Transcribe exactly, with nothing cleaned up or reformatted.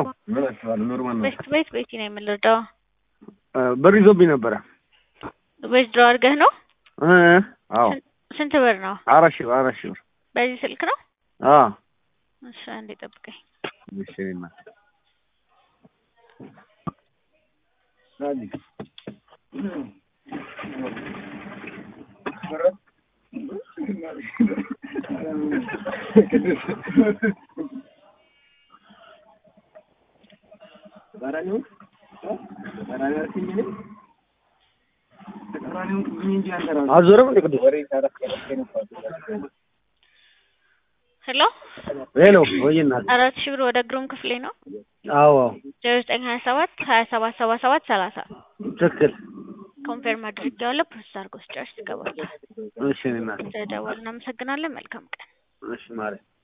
ምን አስባለሁ ኖርማል ነው በስት ቤት ቤት ነው የምልረዳው ብር ይዞብኝ ነበረ ዊዝድሮ አድርገህ ነው እ አዎ ስንት ብር ነው አራት ሺህ አራት ሺህ ብር በዚህ ስልክ ነው አዎ እሺ አንዴ ጠብቀኝ እሺ እና ናዲ ባራኒው ባራኒው አርኪኝ ባራኒው እንጂ አንተራ አዞረም እንደ ቅዱስ ወሬ ታረከለ ሄሎ ሄሎ ወይና አራት ሺህ ብር ወደ ግሩም ክፍሌ ነው አዎ ዜሮ ዘጠኝ ሀያ ሰባት ሀያ ሰባት ሰባ ሰባት ሰላሳ ትክክል ኮንፈርም አድርጌዋለሁ ፕሮሰስ አድርጎ ስጨርስ ይገባል እሺ እና ተደውልና እናመሰግናለን መልካም ቀን እሺ ማለት